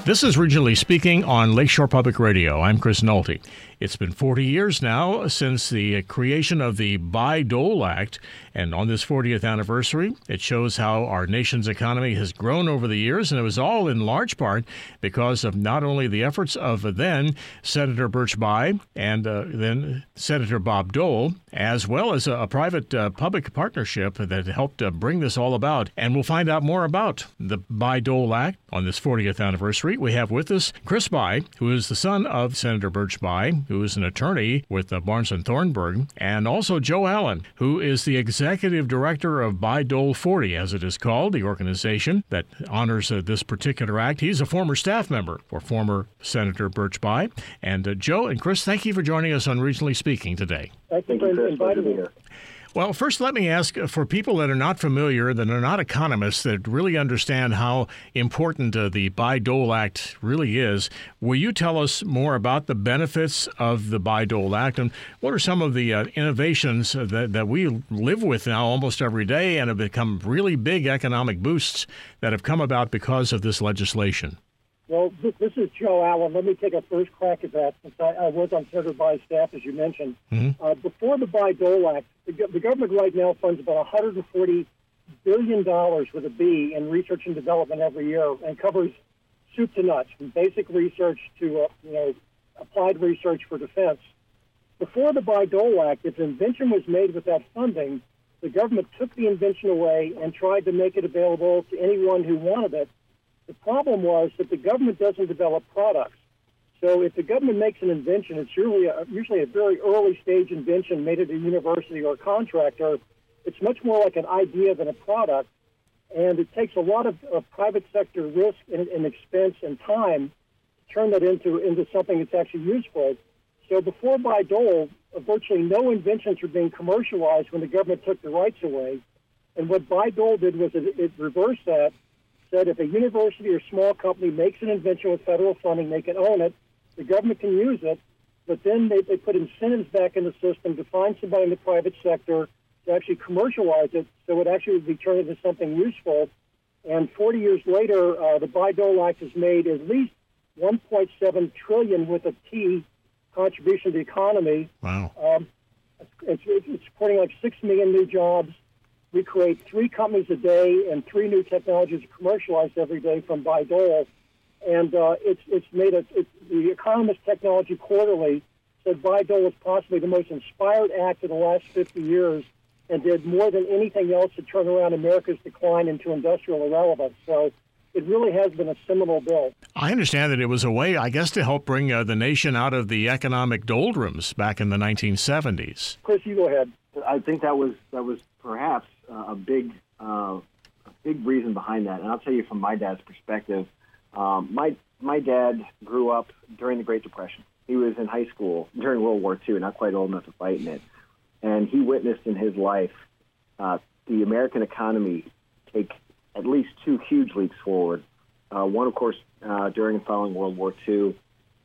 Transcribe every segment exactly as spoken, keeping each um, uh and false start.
This is Regionally Speaking on Lakeshore Public Radio. I'm Chris Nolte. It's been forty years now since the creation of the Bayh-Dole Act, and on this fortieth anniversary, it shows how our nation's economy has grown over the years, and it was all in large part because of not only the efforts of then Senator Birch Bayh and uh, then Senator Bob Dole, as well as a, a private uh, public partnership that helped uh, bring this all about. And we'll find out more about the Bayh-Dole Act on this fortieth anniversary. We have with us Chris Bayh, who is the son of Senator Birch Bayh, who is an attorney with uh, Barnes and Thornburg, and also Joe Allen, who is the executive director of Bayh-Dole forty, as it is called, the organization that honors uh, this particular act. He's a former staff member for former Senator Birch Bayh. And uh, Joe and Chris, thank you for joining us on Regionally Speaking today. Thank you for inviting me here. Well, first, let me ask, for people that are not familiar, that are not economists, that really understand how important uh, the Bayh-Dole Act really is, will you tell us more about the benefits of the Bayh-Dole Act, and what are some of the uh, innovations that, that we live with now almost every day and have become really big economic boosts that have come about because of this legislation? Well, this, this is Joe Allen. Let me take a first crack at that, since I, I was on Senator Bayh's staff, as you mentioned. Mm-hmm. Uh, before the Bayh-Dole Act, the, the government right now funds about one hundred forty billion dollars with a B in research and development every year, and covers soup to nuts, from basic research to uh, you know applied research for defense. Before the Bayh-Dole Act, if an invention was made with that funding, the government took the invention away and tried to make it available to anyone who wanted it. The problem was that the government doesn't develop products. So if the government makes an invention, it's usually a, usually a very early stage invention made at a university or a contractor. It's much more like an idea than a product, and it takes a lot of, of private sector risk and, and expense and time to turn that into, into something that's actually useful. So before Bayh-Dole, uh, virtually no inventions were being commercialized when the government took the rights away. And what Bayh-Dole did was it, it reversed that, said if a university or small company makes an invention with federal funding, they can own it, the government can use it, but then they, they put incentives back in the system to find somebody in the private sector to actually commercialize it so it actually would be turned into something useful. And forty years later, uh, the Bayh-Dole Act has made at least one point seven trillion dollars with a T contribution to the economy. Wow. Um, it's, it's, it's supporting like six million new jobs. We create three companies a day, and three new technologies are commercialized every day from Bayh-Dole. And uh, it's it's made a, it's, the Economist Technology Quarterly said Bayh-Dole was possibly the most inspired act of the last fifty years and did more than anything else to turn around America's decline into industrial irrelevance. So it really has been a seminal bill. I understand that it was a way, I guess, to help bring uh, the nation out of the economic doldrums back in the nineteen seventies. Chris, you go ahead. I think that was that was perhaps uh, a big uh, a big reason behind that. And I'll tell you from my dad's perspective, um, my my dad grew up during the Great Depression. He was in high school during World War Two, not quite old enough to fight in it. And he witnessed in his life uh, the American economy take at least two huge leaps forward. Uh, one, of course, uh, during and following World War Two,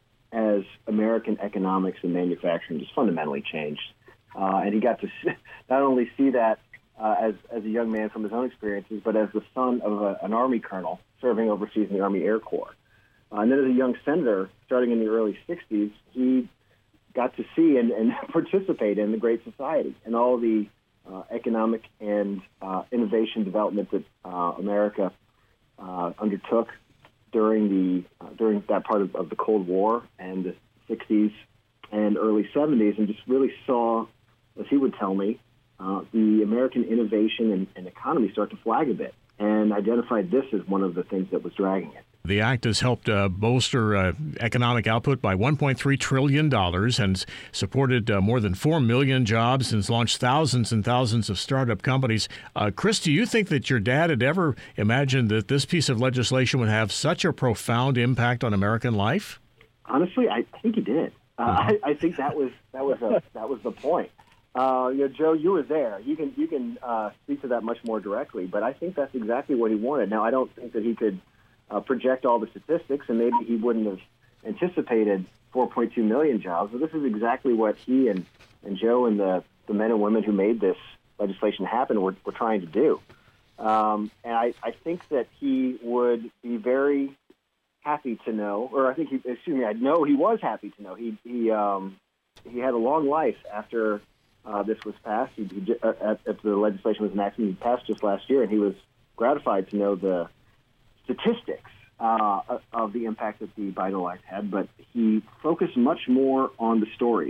as American economics and manufacturing just fundamentally changed. Uh, and he got to see, not only see that uh, as, as a young man from his own experiences, but as the son of a, an Army colonel serving overseas in the Army Air Corps. Uh, and then as a young senator, starting in the early sixties, he got to see and, and participate in the Great Society and all the uh, economic and uh, innovation development that uh, America uh, undertook during the uh, during that part of, of the Cold War and the sixties and early seventies, and just really saw, as he would tell me, uh, the American innovation and, and economy start to flag a bit, and identified this as one of the things that was dragging it. The act has helped uh, bolster uh, economic output by one point three trillion dollars and supported uh, more than four million jobs and launched thousands and thousands of startup companies. Uh, Chris, do you think that your dad had ever imagined that this piece of legislation would have such a profound impact on American life? Honestly, I think he did. Uh, mm-hmm. I, I think that was that was a, that was the point. Uh, you know, Joe, you were there. You can you can uh, speak to that much more directly. But I think that's exactly what he wanted. Now, I don't think that he could uh, project all the statistics, and maybe he wouldn't have anticipated four point two million jobs. But this is exactly what he and, and Joe and the, the men and women who made this legislation happen were, were trying to do. Um, and I, I think that he would be very happy to know, or I think he, excuse me, I know he was happy to know. He he um, he had a long life after uh, this was passed. He, he uh, after the legislation was enacted, he passed just last year, and he was gratified to know the statistics uh, of the impact that the Bayh-Dole Act had. But he focused much more on the stories,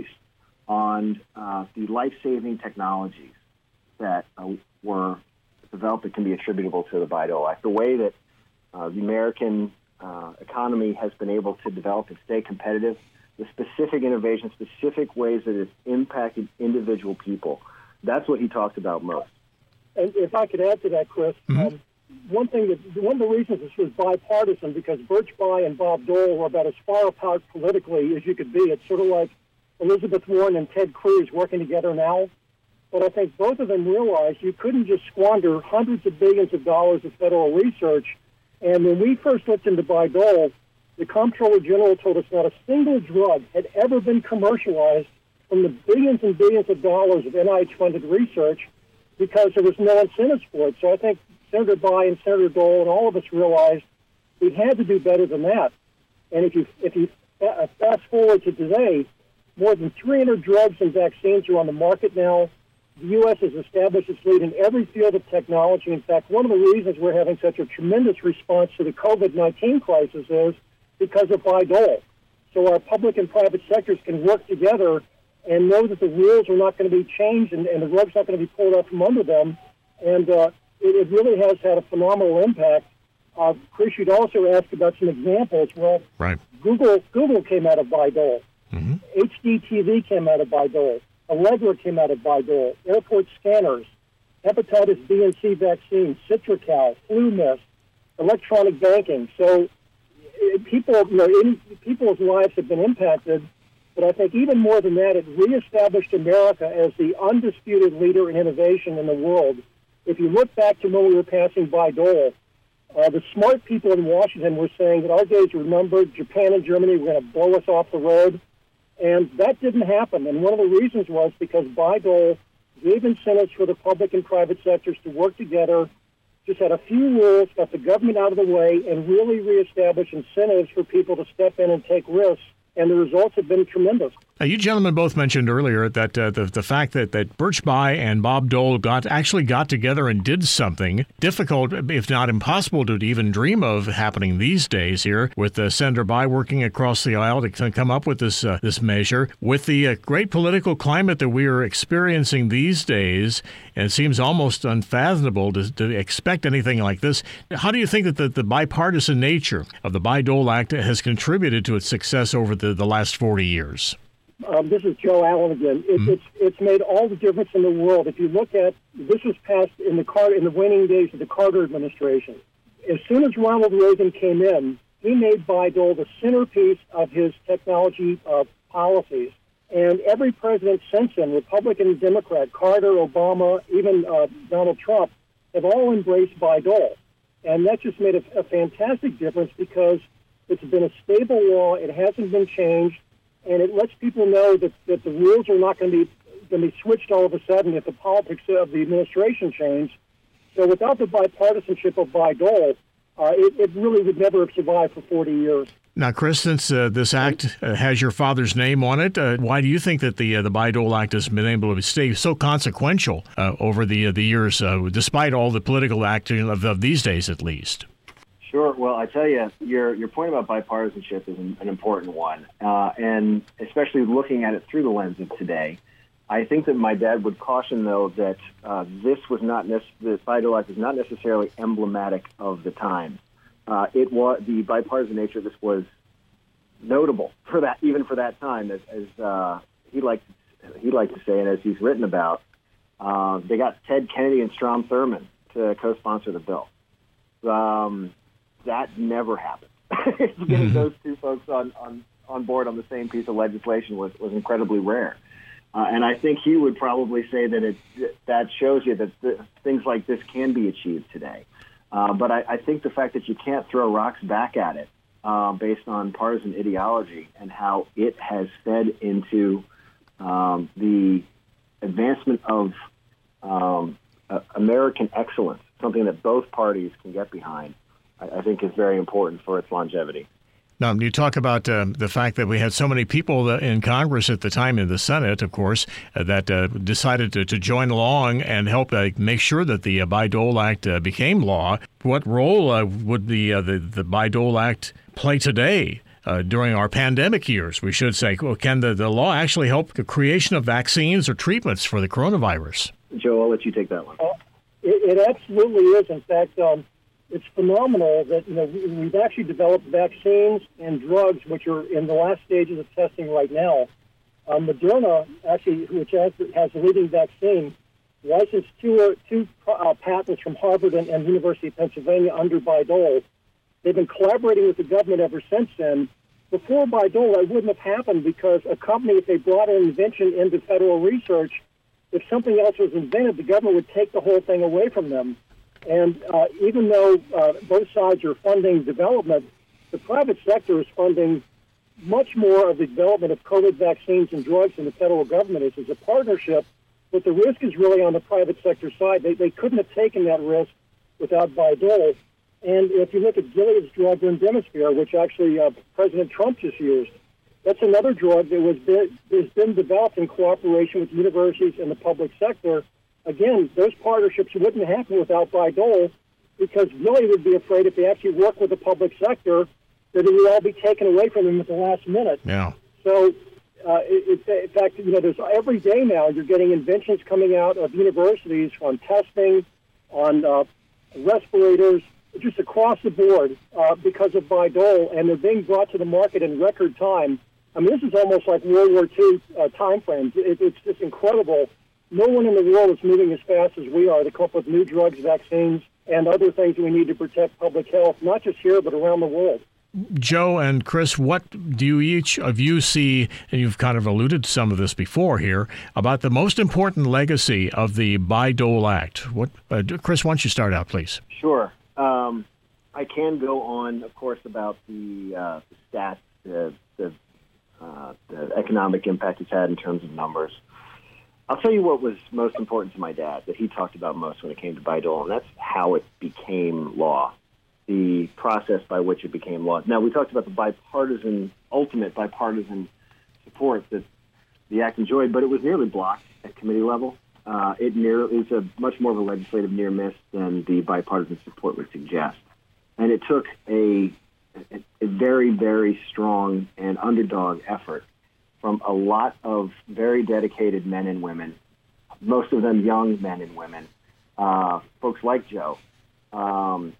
on uh, the life-saving technologies that uh, were developed that can be attributable to the Bayh-Dole Act. The way that uh, the American uh, economy has been able to develop and stay competitive, the specific innovations, specific ways that it's impacted individual people. That's what he talked about most. And if I could add to that, Chris, mm-hmm. um, one thing that one of the reasons this was bipartisan, because Birch Bayh and Bob Dole were about as far apart politically as you could be. It's sort of like Elizabeth Warren and Ted Cruz working together now. But I think both of them realized you couldn't just squander hundreds of billions of dollars of federal research. And when we first looked into Bayh-Dole, the Comptroller General told us not a single drug had ever been commercialized from the billions and billions of dollars of N I H-funded research because there was no incentives for it. So I think Senator Bayh and Senator Dole and all of us realized we had to do better than that. And if you if you fast forward to today, more than three hundred drugs and vaccines are on the market now. The U S has established its lead in every field of technology. In fact, one of the reasons we're having such a tremendous response to the COVID nineteen crisis is because of Bayh-Dole. So our public and private sectors can work together and know that the rules are not going to be changed and, and the rug's not going to be pulled out from under them. And uh, it, it really has had a phenomenal impact. Uh, Chris, you'd also asked about some examples. Well, right. Google Google came out of Bayh-Dole. Mm-hmm. H D T V came out of Bayh-Dole. Allegra came out of Bayh-Dole. Airport scanners, hepatitis B and C vaccines, Citracal, flu mist, electronic banking. So it, people, you know, in, people's lives have been impacted. But I think even more than that, it reestablished America as the undisputed leader in innovation in the world. If you look back to when we were passing Bayh-Dole, uh, the smart people in Washington were saying that our days were numbered. Japan and Germany were going to blow us off the road. And that didn't happen. And one of the reasons was because Bayh-Dole gave incentives for the public and private sectors to work together, just had a few rules, got the government out of the way, and really reestablished incentives for people to step in and take risks. And the results have been tremendous. Now, you gentlemen both mentioned earlier that uh, the the fact that, that Birch Bayh and Bob Dole got actually got together and did something difficult, if not impossible, to even dream of happening these days here, with uh, Senator Bayh working across the aisle to come up with this uh, this measure. With the uh, great political climate that we are experiencing these days, and it seems almost unfathomable to, to expect anything like this. How do you think that the, the bipartisan nature of the Bayh-Dole Act has contributed to its success over the, the last forty years? Um, this is Joe Allen again. It, mm-hmm. It's it's made all the difference in the world. If you look at this was passed in the Car- in the waning days of the Carter administration. As soon as Ronald Reagan came in, he made Bayh-Dole the centerpiece of his technology uh, policies. And every president since then, Republican and Democrat, Carter, Obama, even uh, Donald Trump, have all embraced Bayh-Dole. And that just made a, a fantastic difference because it's been a stable law. It hasn't been changed. And it lets people know that, that the rules are not going to be going to be switched all of a sudden if the politics of the administration change. So without the bipartisanship of Bayh-Dole, uh, it, it really would never have survived for forty years. Now, Chris, since uh, this act uh, has your father's name on it, uh, why do you think that the uh, the Bayh-Dole Act has been able to stay so consequential uh, over the uh, the years, uh, despite all the political action of, of these days, at least? Sure. Well, I tell you, your your point about bipartisanship is an, an important one, uh, and especially looking at it through the lens of today. I think that my dad would caution, though, that uh, this was not nec- the Bayh-Dole Act is not necessarily emblematic of the time. Uh, it was the bipartisan nature of this was notable for that, even for that time, as, as uh, he liked he liked to say, and as he's written about. Uh, they got Ted Kennedy and Strom Thurmond to co-sponsor the bill. Um, That never happened. Getting mm-hmm. those two folks on, on, on board on the same piece of legislation was, was incredibly rare. Uh, and I think he would probably say that it that shows you that the, things like this can be achieved today. Uh, but I, I think the fact that you can't throw rocks back at it uh, based on partisan ideology and how it has fed into um, the advancement of um, uh, American excellence, something that both parties can get behind, I think is very important for its longevity. Now, you talk about uh, the fact that we had so many people in Congress at the time, in the Senate, of course, uh, that uh, decided to, to join along and help uh, make sure that the uh, Bayh-Dole Act uh, became law. What role uh, would the, uh, the the Bayh-Dole Act play today uh, during our pandemic years? We should say, well, can the, the law actually help the creation of vaccines or treatments for the coronavirus? Joe, I'll let you take that one. Uh, it, it absolutely is. In fact, um, it's phenomenal that you know we've actually developed vaccines and drugs which are in the last stages of testing right now. Um, Moderna, actually, which has, has the leading vaccine, licensed two, uh, two uh, patents from Harvard and, and University of Pennsylvania under Bayh-Dole. They've been collaborating with the government ever since then. Before Bayh-Dole, that wouldn't have happened because a company, if they brought an invention into federal research, if something else was invented, the government would take the whole thing away from them. And uh, even though uh, both sides are funding development, the private sector is funding much more of the development of COVID vaccines and drugs than the federal government is. It's a partnership, but the risk is really on the private sector side. They, they couldn't have taken that risk without Bayh-Dole. And if you look at Gilead's drug Remdesivir, which actually uh, President Trump just used, that's another drug that was been, has been developed in cooperation with universities and the public sector. Again, those partnerships wouldn't happen without Bayh-Dole because Gilead would be afraid if they actually work with the public sector that it would all be taken away from them at the last minute. Yeah. So, uh, it, it, in fact, you know, there's every day now you're getting inventions coming out of universities on testing, on uh, respirators, just across the board uh, because of Bayh-Dole, and they're being brought to the market in record time. I mean, this is almost like World War Two uh, time frames. It, it's just incredible. No one in the world is moving as fast as we are to come up with new drugs, vaccines, and other things that we need to protect public health, not just here, but around the world. Joe and Chris, what do you each of you see, and you've kind of alluded to some of this before here, about the most important legacy of the Bayh-Dole Act? What, uh, Chris, why don't you start out, please? Sure. Um, I can go on, of course, about the, uh, the stats, the, the, uh, the economic impact it's had in terms of numbers. I'll tell you what was most important to my dad, that he talked about most when it came to Bayh-Dole, and that's how it became law, the process by which it became law. Now, we talked about the bipartisan, ultimate bipartisan support that the act enjoyed, but it was nearly blocked at committee level. Uh, it, near, it was a much more of a legislative near miss than the bipartisan support would suggest. And it took a, a, a very, very strong and underdog effort from a lot of very dedicated men and women, most of them young men and women, uh, folks like Joe, um,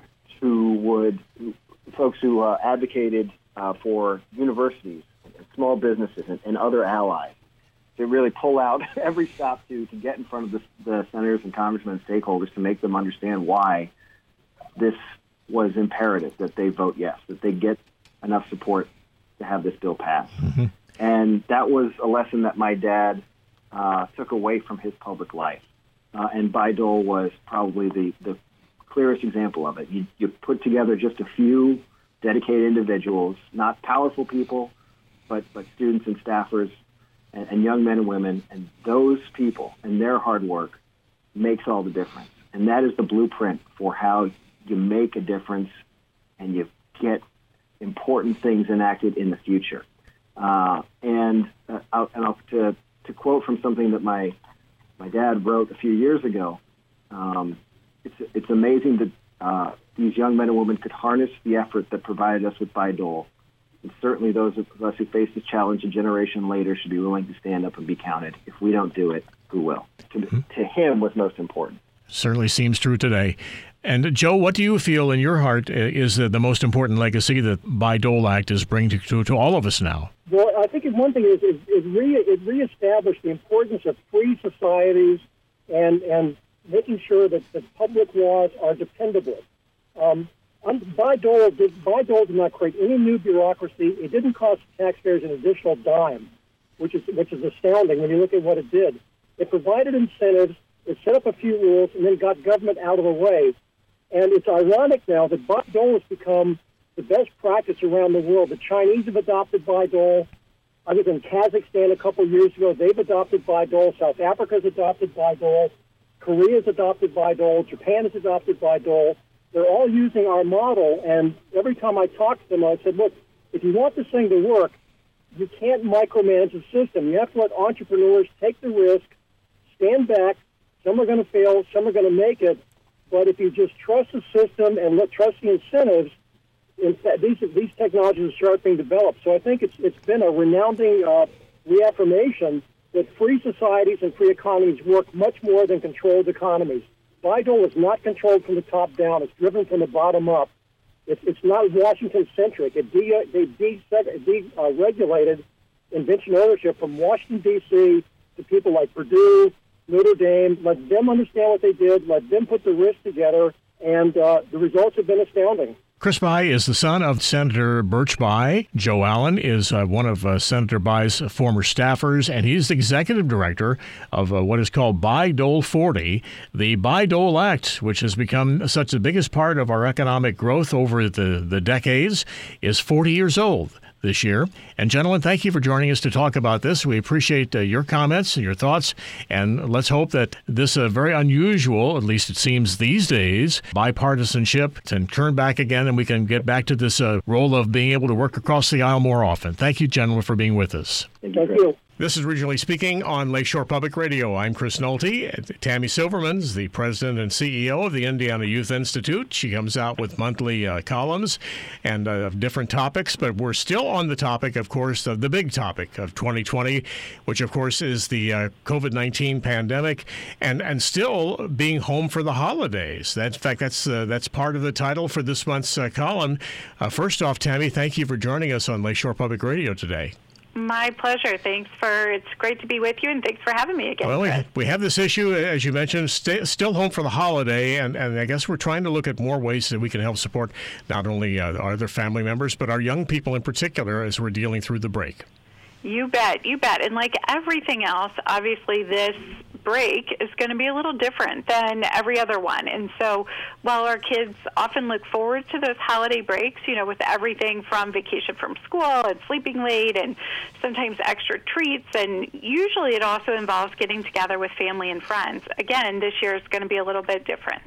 who would, folks who uh, advocated uh, for universities, and small businesses, and, and other allies to really pull out every stop to to get in front of the, the senators and congressmen and stakeholders to make them understand why this was imperative, that they vote yes, that they get enough support to have this bill pass. Mm-hmm. And that was a lesson that my dad uh, took away from his public life. Uh, and Bayh-Dole was probably the, the clearest example of it. You, you put together just a few dedicated individuals, not powerful people, but, but students and staffers and, and young men and women. And those people and their hard work makes all the difference. And that is the blueprint for how you make a difference and you get important things enacted in the future. Uh, and uh, I'll, and I'll, to, to quote from something that my my dad wrote a few years ago, um, it's it's amazing that uh, these young men and women could harness the effort that provided us with Bayh-Dole. And certainly those of us who face this challenge a generation later should be willing to stand up and be counted. If we don't do it, who will? To, mm-hmm. to him was most important. Certainly seems true today. And Joe, what do you feel in your heart is the most important legacy that Bayh-Dole Act is bringing to, to, to all of us now? Well, I think one thing is it, it, re, it reestablished the importance of free societies and and making sure that the public laws are dependable. Um, Bayh-Dole did, Bayh-Dole did not create any new bureaucracy. It didn't cost taxpayers an additional dime, which is which is astounding when you look at what it did. It provided incentives. It set up a few rules and then got government out of the way. And it's ironic now that Bayh-Dole has become the best practice around the world. The Chinese have adopted Bayh-Dole. I was in Kazakhstan a couple of years ago. They've adopted Bayh-Dole. South Africa's adopted Bayh-Dole. Korea's adopted Bayh-Dole. Japan has adopted Bayh-Dole. They're all using our model. And every time I talk to them, I said, look, if you want this thing to work, you can't micromanage the system. You have to let entrepreneurs take the risk, stand back. Some are going to fail, some are going to make it. But if you just trust the system and let trust the incentives, in fact, these these technologies are starting being developed. So I think it's it's been a renowning uh, reaffirmation that free societies and free economies work much more than controlled economies. Bayh-Dole is not controlled from the top down; it's driven from the bottom up. It's it's not Washington-centric. It de, they de, de, uh, regulated invention ownership from Washington, D C to people like Purdue, Notre Dame. Let them understand what they did. Let them put the risk together, and uh, the results have been astounding. Chris Bayh is the son of Senator Birch Bayh. Joe Allen is uh, one of uh, Senator Bayh's former staffers, and he's the executive director of uh, what is called Bayh-Dole forty, the Bayh-Dole Act, which has become such the biggest part of our economic growth over the, the decades, is forty years old this year. And gentlemen, thank you for joining us to talk about this. We appreciate uh, your comments and your thoughts, and let's hope that this uh, very unusual, at least it seems these days, bipartisanship can turn back again and we can get back to this uh, role of being able to work across the aisle more often. Thank you, gentlemen, for being with us. Thank you. This is Regionally Speaking on Lakeshore Public Radio. I'm Chris Nolte. Tammy Silverman's the president and C E O of the Indiana Youth Institute. She comes out with monthly uh, columns and uh, different topics, but we're still on the topic, of course, of the big topic of twenty twenty, which, of course, is the uh, COVID nineteen pandemic and, and still being home for the holidays. That, in fact, that's uh, that's part of the title for this month's uh, column. Uh, first off, Tammy, thank you for joining us on Lakeshore Public Radio today. My pleasure. Thanks for, it's great to be with you, and thanks for having me again. Well, we, we have this issue, as you mentioned, stay, still home for the holiday, and, and I guess we're trying to look at more ways that we can help support not only uh, our other family members, but our young people in particular as we're dealing through the break. You bet, you bet. And like everything else, obviously this break is going to be a little different than every other one. And so while our kids often look forward to those holiday breaks, you know, with everything from vacation from school and sleeping late and sometimes extra treats, and usually it also involves getting together with family and friends. Again, this year is going to be a little bit different.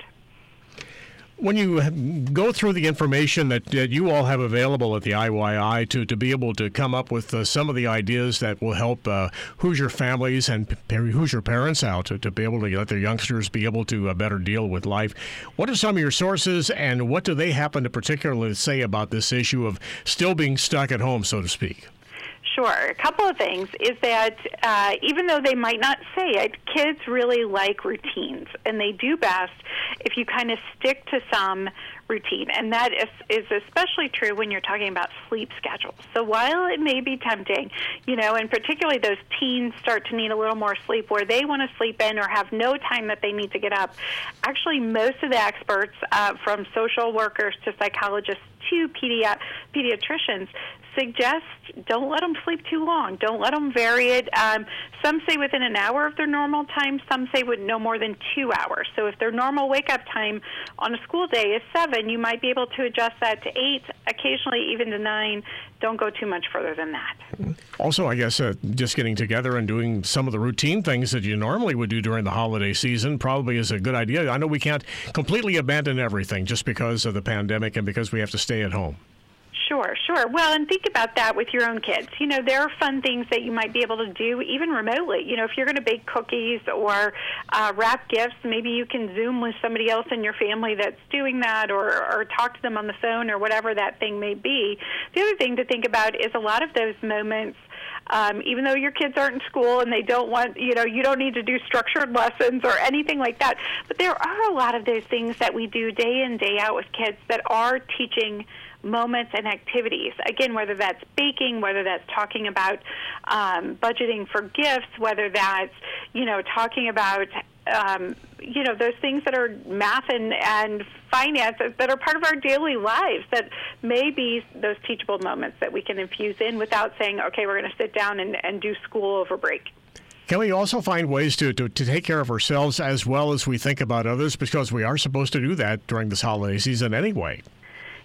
When you go through the information that, that you all have available at the I Y I to, to be able to come up with uh, some of the ideas that will help uh, Hoosier families and p- Hoosier parents out to, to be able to let their youngsters be able to uh, better deal with life, what are some of your sources and what do they happen to particularly say about this issue of still being stuck at home, so to speak? Sure. A couple of things is that uh, even though they might not say it, kids really like routines, and they do best if you kind of stick to some routine. And that is, is especially true when you're talking about sleep schedules. So while it may be tempting, you know, and particularly those teens start to need a little more sleep where they want to sleep in or have no time that they need to get up, actually most of the experts, uh, from social workers to psychologists to pedi- pediatricians, suggest don't let them sleep too long. Don't let them vary it. Um, some say within an hour of their normal time. Some say with no more than two hours. So if their normal wake-up time on a school day is seven, you might be able to adjust that to eight, occasionally even to nine. Don't go too much further than that. Also, I guess uh, just getting together and doing some of the routine things that you normally would do during the holiday season probably is a good idea. I know we can't completely abandon everything just because of the pandemic and because we have to stay at home. Sure, sure. Well, and think about that with your own kids. You know, there are fun things that you might be able to do even remotely. You know, if you're going to bake cookies or uh, wrap gifts, maybe you can Zoom with somebody else in your family that's doing that, or, or talk to them on the phone or whatever that thing may be. The other thing to think about is a lot of those moments, Um, even though your kids aren't in school and they don't want, you know, you don't need to do structured lessons or anything like that. But there are a lot of those things that we do day in, day out with kids that are teaching moments and activities. Again, whether that's baking, whether that's talking about um, budgeting for gifts, whether that's, you know, talking about, um, you know, those things that are math and, and finance that are part of our daily lives that may be those teachable moments that we can infuse in without saying, okay, we're going to sit down and, and do school over break. Can we also find ways to, to, to take care of ourselves as well as we think about others, because we are supposed to do that during this holiday season anyway?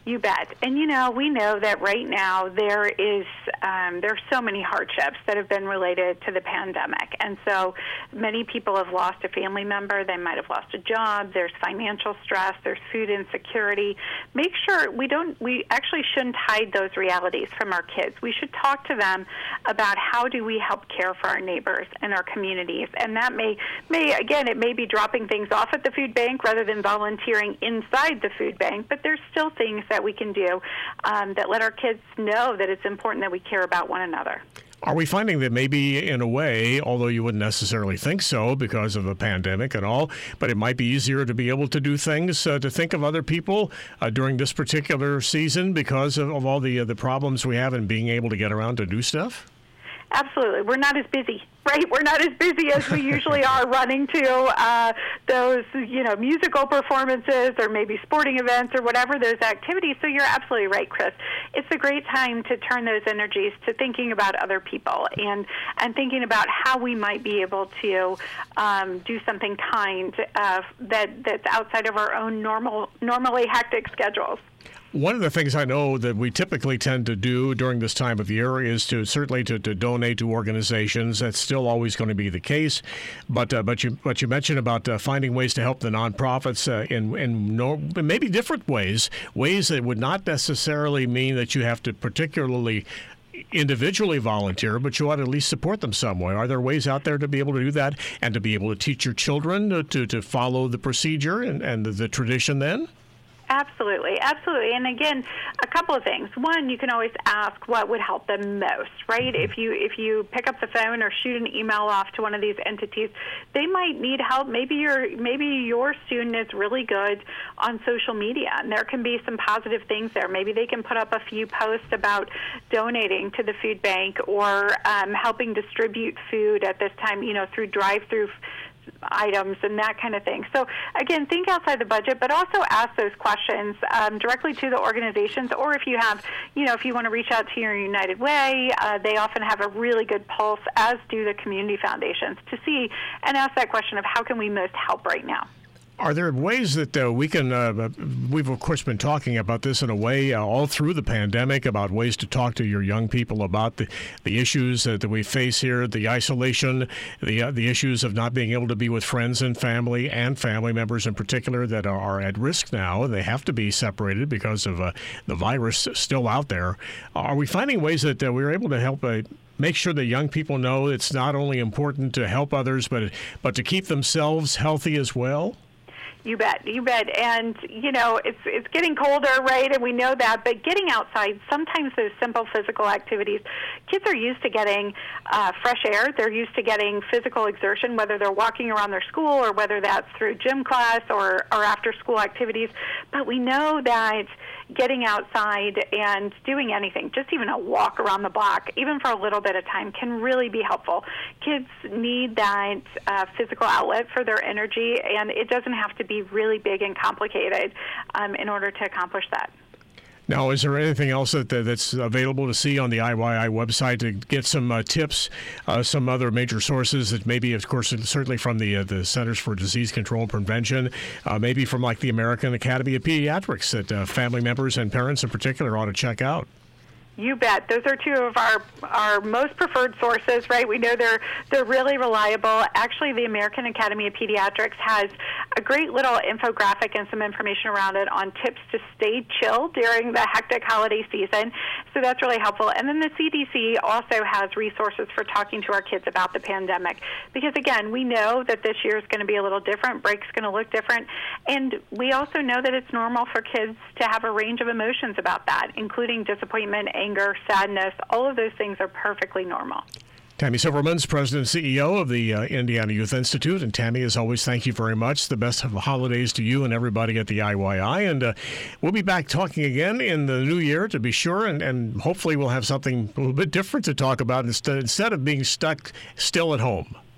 You bet. And, you know, we know that right now there is, um, there are so many hardships that have been related to the pandemic. And so many people have lost a family member. They might have lost a job. There's financial stress. There's food insecurity. Make sure we don't, we actually shouldn't hide those realities from our kids. We should talk to them about how do we help care for our neighbors and our communities. And that may, may again, it may be dropping things off at the food bank rather than volunteering inside the food bank, but there's still things that we can do um, that let our kids know that it's important that we care about one another. Are we finding that maybe in a way, although you wouldn't necessarily think so because of a pandemic and all, but it might be easier to be able to do things, uh, to think of other people uh, during this particular season because of, of all the uh, the problems we have in being able to get around to do stuff? Absolutely. We're not as busy, right? We're not as busy as we usually are running to uh, those, you know, musical performances or maybe sporting events or whatever those activities. So you're absolutely right, Chris. It's a great time to turn those energies to thinking about other people and, and thinking about how we might be able to um, do something kind uh, that that's outside of our own normal, normally hectic schedules. One of the things I know that we typically tend to do during this time of year is to certainly to, to donate to organizations. That's still always going to be the case, but uh, but you but you mentioned about uh, finding ways to help the nonprofits uh, in in no, maybe different ways, ways that would not necessarily mean that you have to particularly individually volunteer, but you ought to at least support them some way. Are there ways out there to be able to do that and to be able to teach your children to to, to follow the procedure and, and the, the tradition then? Absolutely, absolutely. And again, a couple of things. One, you can always ask what would help them most, right? If you if you pick up the phone or shoot an email off to one of these entities, they might need help. Maybe your maybe your student is really good on social media, and there can be some positive things there. Maybe they can put up a few posts about donating to the food bank or um, helping distribute food at this time, you know, through drive-through items and that kind of thing. So again, think outside the budget, but also ask those questions um, directly to the organizations, or if you have, you know, if you want to reach out to your United Way, uh, they often have a really good pulse, as do the community foundations, to see and ask that question of how can we most help right now. Are there ways that uh, we can, uh, we've of course been talking about this in a way uh, all through the pandemic, about ways to talk to your young people about the, the issues uh, that we face here, the isolation, the uh, the issues of not being able to be with friends and family and family members in particular that are, are at risk now. They have to be separated because of uh, the virus still out there. Are we finding ways that uh, we're able to help uh, make sure that young people know it's not only important to help others, but but to keep themselves healthy as well? You bet, you bet. And, you know, it's it's getting colder, right, and we know that, but getting outside, sometimes those simple physical activities, kids are used to getting uh, fresh air. They're used to getting physical exertion, whether they're walking around their school or whether that's through gym class or, or after-school activities. But we know that getting outside and doing anything, just even a walk around the block, even for a little bit of time, can really be helpful. Kids need that uh, physical outlet for their energy, and it doesn't have to be really big and complicated um, in order to accomplish that. Now, is there anything else that that's available to see on the I Y I website to get some uh, tips, uh, some other major sources that maybe, of course, certainly from the uh, the Centers for Disease Control and Prevention, uh, maybe from like the American Academy of Pediatrics that uh, family members and parents in particular ought to check out? You bet. Those are two of our our most preferred sources, right? We know they're they're really reliable. Actually, the American Academy of Pediatrics has a great little infographic and some information around it on tips to stay chill during the hectic holiday season. So that's really helpful. And then the C D C also has resources for talking to our kids about the pandemic. Because, again, we know that this year is going to be a little different. Break's going to look different. And we also know that it's normal for kids to have a range of emotions about that, including disappointment, anger, sadness. All of those things are perfectly normal. Tammy Silverman's President and C E O of the uh, Indiana Youth Institute. And Tammy, as always, thank you very much. The best of holidays to you and everybody at the I Y I. And uh, we'll be back talking again in the new year, to be sure. And, and hopefully we'll have something a little bit different to talk about instead, instead of being stuck still at home.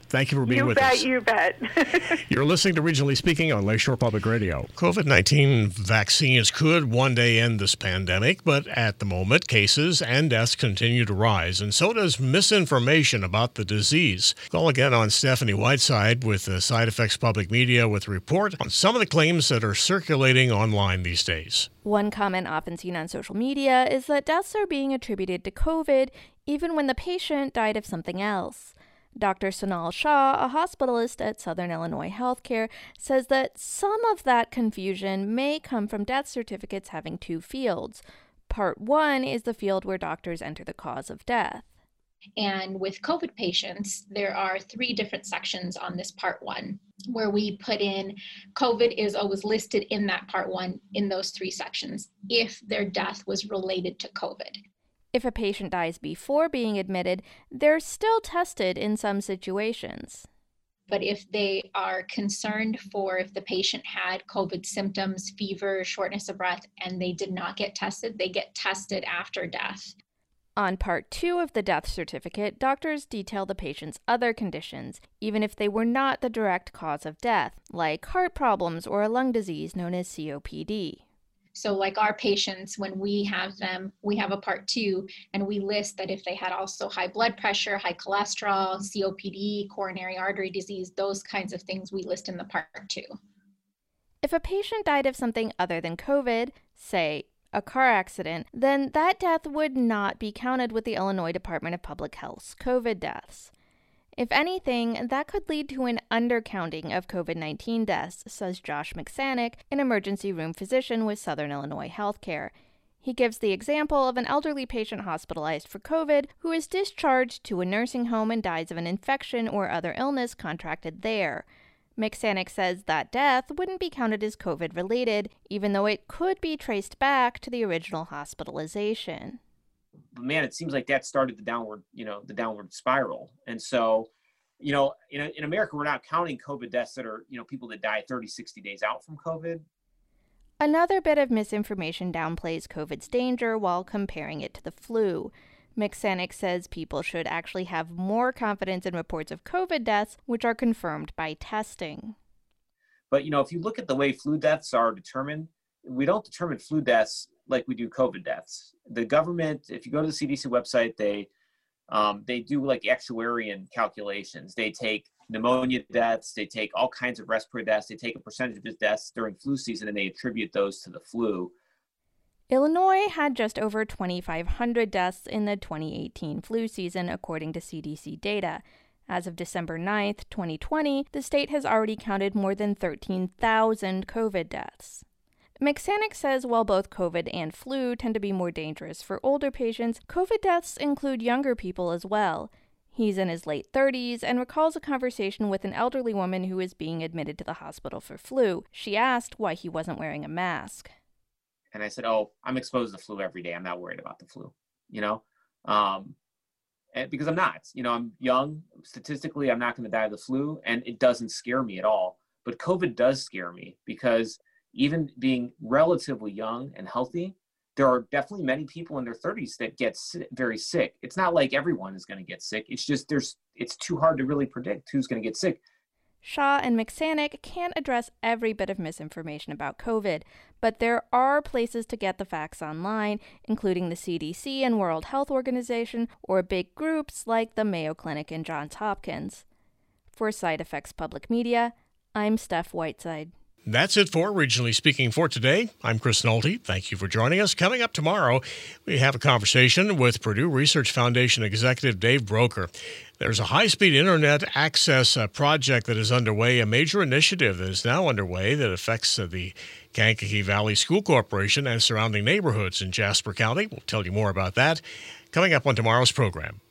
Thank you for being you with bet, us. You bet, you bet. You're listening to Regionally Speaking on Lakeshore Public Radio. COVID nineteen vaccines could one day end this pandemic, but at the moment, cases and deaths continue to rise, and so does misinformation about the disease. Call again on Stephanie Whiteside with the Side Effects Public Media with a report on some of the claims that are circulating online these days. One comment often seen on social media is that deaths are being attributed to COVID even when the patient died of something else. Doctor Sonal Shah, a hospitalist at Southern Illinois Healthcare, says that some of that confusion may come from death certificates having two fields. Part one is the field where doctors enter the cause of death. And with COVID patients, there are three different sections on this part one, where we put in COVID is always listed in that part one in those three sections if their death was related to COVID. If a patient dies before being admitted, they're still tested in some situations. But if they are concerned for if the patient had COVID symptoms, fever, shortness of breath, and they did not get tested, they get tested after death. On part two of the death certificate, doctors detail the patient's other conditions, even if they were not the direct cause of death, like heart problems or a lung disease known as C O P D. So like our patients, when we have them, we have a part two, and we list that if they had also high blood pressure, high cholesterol, C O P D, coronary artery disease, those kinds of things we list in the part two. If a patient died of something other than COVID, say a car accident, then that death would not be counted with the Illinois Department of Public Health's COVID deaths. If anything, that could lead to an undercounting of COVID nineteen deaths, says Josh McSannick, an emergency room physician with Southern Illinois Healthcare. He gives the example of an elderly patient hospitalized for COVID who is discharged to a nursing home and dies of an infection or other illness contracted there. McSannick says that death wouldn't be counted as COVID-related, even though it could be traced back to the original hospitalization. Man, it seems like that started the downward, you know, the downward spiral. And so, you know, in, in America, we're not counting COVID deaths that are, you know, people that die thirty, sixty days out from COVID. Another bit of misinformation downplays COVID's danger while comparing it to the flu. McSannick says people should actually have more confidence in reports of COVID deaths, which are confirmed by testing. But, you know, if you look at the way flu deaths are determined, we don't determine flu deaths like we do COVID deaths. The government, if you go to the C D C website, they um, they do like actuarian calculations. They take pneumonia deaths, they take all kinds of respiratory deaths, they take a percentage of his deaths during flu season, and they attribute those to the flu. Illinois had just over twenty-five hundred deaths in the twenty eighteen flu season, according to C D C data. As of December ninth, twenty twenty, the state has already counted more than thirteen thousand COVID deaths. McSannick says while both COVID and flu tend to be more dangerous for older patients, COVID deaths include younger people as well. He's in his late thirties and recalls a conversation with an elderly woman who is being admitted to the hospital for flu. She asked why he wasn't wearing a mask. And I said, oh, I'm exposed to flu every day. I'm not worried about the flu, you know, um, and because I'm not, you know, I'm young. Statistically, I'm not going to die of the flu, and it doesn't scare me at all. But COVID does scare me because even being relatively young and healthy, there are definitely many people in their thirties that get sick, very sick. It's not like everyone is going to get sick. It's just there's it's too hard to really predict who's going to get sick. Shah and McSannick can't address every bit of misinformation about COVID, but there are places to get the facts online, including the C D C and World Health Organization, or big groups like the Mayo Clinic and Johns Hopkins. For Side Effects Public Media, I'm Steph Whiteside. That's it for Regionally Speaking for today. I'm Chris Nolte. Thank you for joining us. Coming up tomorrow, we have a conversation with Purdue Research Foundation executive Dave Broeker. There's a high-speed internet access uh, project that is underway, a major initiative that is now underway that affects uh, the Kankakee Valley School Corporation and surrounding neighborhoods in Jasper County. We'll tell you more about that coming up on tomorrow's program.